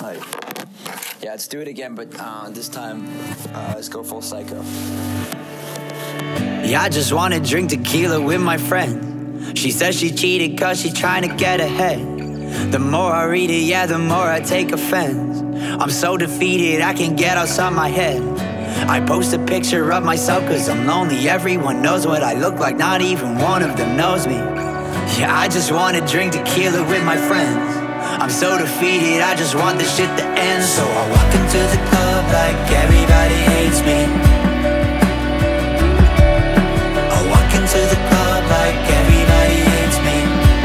Alright. Yeah, let's do it again, but this time, let's go full psycho. Yeah, I just wanna drink tequila with my friend. She says she cheated cause she trying to get ahead. The more I read it, yeah, the more I take offense. I'm so defeated, I can't get outside my head. I post a picture of myself cause I'm lonely. Everyone knows what I look like, not even one of them knows me. Yeah, I just wanna drink tequila with my friends. I'm so defeated, I just want this shit to end. So I walk into the club like everybody hates me. I walk into the club like everybody hates me.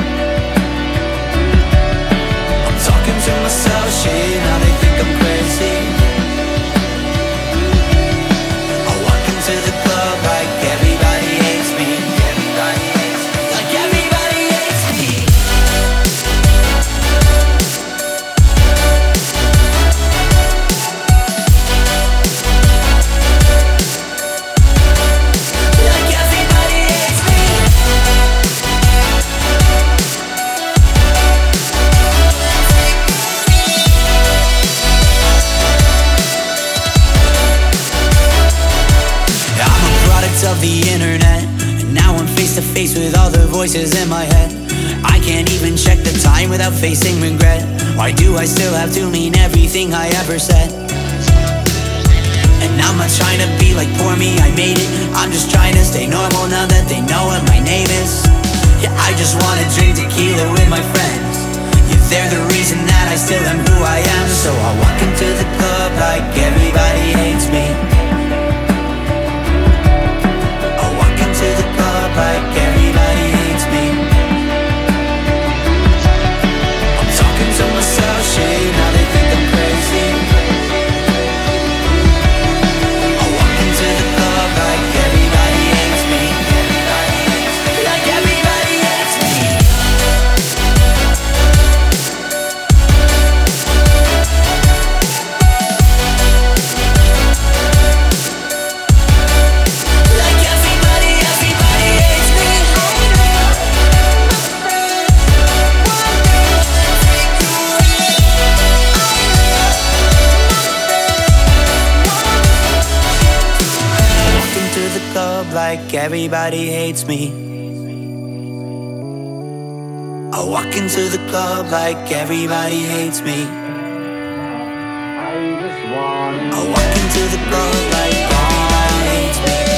I'm talking to myself, shit, now they think I'm crazy. I walk into the club like everybody hates me. Everybody hates me. Like everybody hates me. Like everybody hates me. I'm a product of the internet, and now I'm face to face with all the voices in my head. I can't even check the time without facing regret. Why do I still have to mean everything I ever said? And I'm not trying to be like poor me, I made it. I'm just trying to stay normal now that they know what my name is. Yeah, I just wanna drink tequila with my friends. Yeah, they're the reason that I still am who I am. So I walk into the club like everybody hates me. I walk into the club like everybody hates me. I'm talking to myself, shit, now they think I'm crazy. I walk into the club like everybody hates me. Everybody hates me. Like everybody hates me. Like everybody hates me. I walk into the club like everybody hates me. I walk into the club like everybody hates me. I walk into the club like everybody hates me.